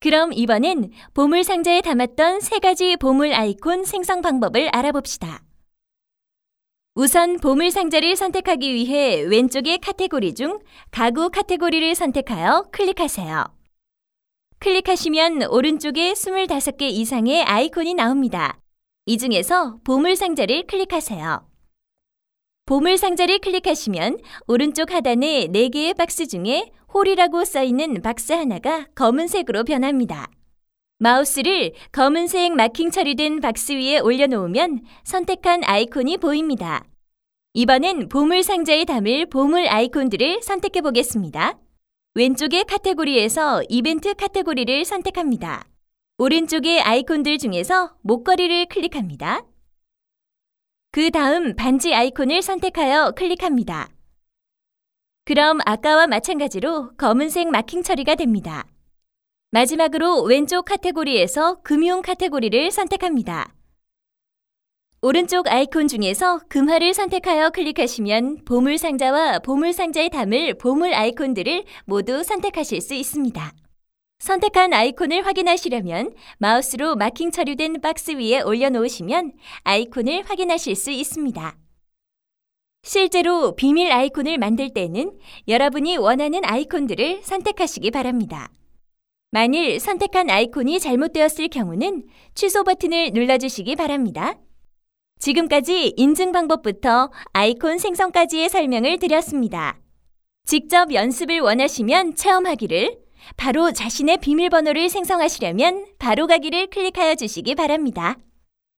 그럼 이번엔 보물 상자에 담았던 3가지 보물 아이콘 생성 방법을 알아봅시다. 우선 보물 상자를 선택하기 위해 왼쪽의 카테고리 중 가구 카테고리를 선택하여 클릭하세요. 클릭하시면 오른쪽에 25개 이상의 아이콘이 나옵니다. 이 중에서 보물 상자를 클릭하세요. 보물 상자를 클릭하시면 오른쪽 하단에 4개의 박스 중에 홀이라고 써있는 박스 하나가 검은색으로 변합니다. 마우스를 검은색 마킹 처리된 박스 위에 올려놓으면 선택한 아이콘이 보입니다. 이번엔 보물 상자에 담을 보물 아이콘들을 선택해 보겠습니다. 왼쪽의 카테고리에서 이벤트 카테고리를 선택합니다. 오른쪽의 아이콘들 중에서 목걸이를 클릭합니다. 그 다음 반지 아이콘을 선택하여 클릭합니다. 그럼 아까와 마찬가지로 검은색 마킹 처리가 됩니다. 마지막으로 왼쪽 카테고리에서 금융 카테고리를 선택합니다. 오른쪽 아이콘 중에서 금화를 선택하여 클릭하시면 보물 상자와 보물 상자에 담을 보물 아이콘들을 모두 선택하실 수 있습니다. 선택한 아이콘을 확인하시려면 마우스로 마킹 처리된 박스 위에 올려놓으시면 아이콘을 확인하실 수 있습니다. 실제로 비밀 아이콘을 만들 때는 여러분이 원하는 아이콘들을 선택하시기 바랍니다. 만일 선택한 아이콘이 잘못되었을 경우는 취소 버튼을 눌러주시기 바랍니다. 지금까지 인증 방법부터 아이콘 생성까지의 설명을 드렸습니다. 직접 연습을 원하시면 체험하기를, 바로 자신의 비밀번호를 생성하시려면 바로 가기를 클릭하여 주시기 바랍니다.